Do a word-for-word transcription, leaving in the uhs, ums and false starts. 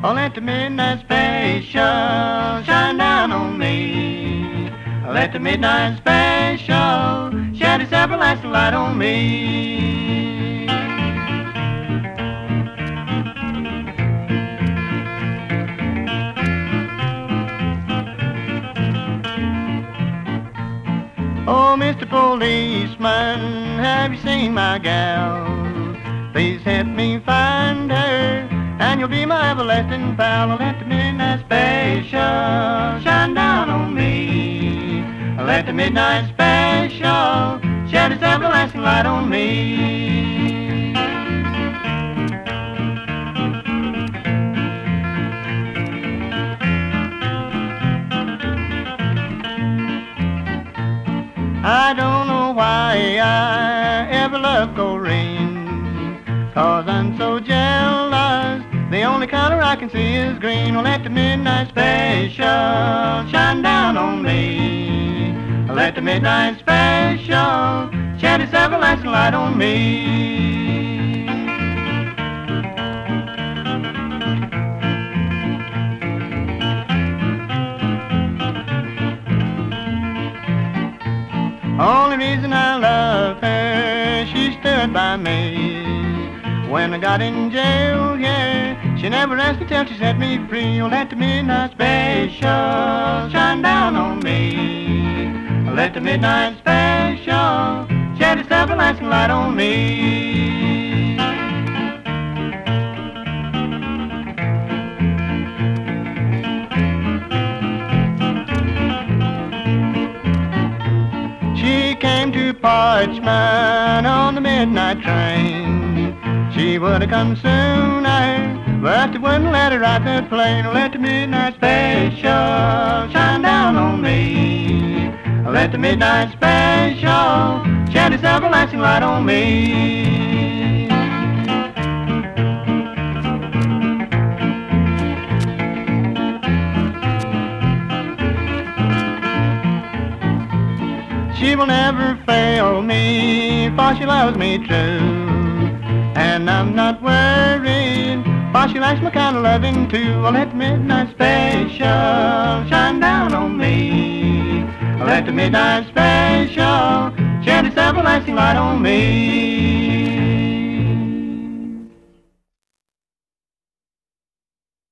Oh, let the midnight special shine down on me. Let the midnight special shed its everlasting light on me. Oh, Mister Policeman, have you seen my gal? Please help me find her, and you'll be my everlasting pal. Let the midnight special shine down on me. Let the midnight special shed its everlasting light on me. I don't know why I ever loved Doreen, 'cause I'm so jealous. The only color I can see is green. Oh, let the midnight special shine down on me. Let the midnight special shed its everlasting light on me. Only reason I love her, she stood by me. When I got in jail, yeah, she never asked me till she set me free. Oh, let the midnight special shine down on me. Let the midnight special shed its everlasting light on me. She came to Parchman on the midnight train. She would have come sooner, but they wouldn't let her ride the plane. Let the midnight special shine down on me. Let the midnight special shed its everlasting light on me. She will never fail me, for she loves me true. And I'm not worried, for she likes my kind of loving too. Well, let the midnight special shine down on me. Let the midnight special shed its everlasting light on me.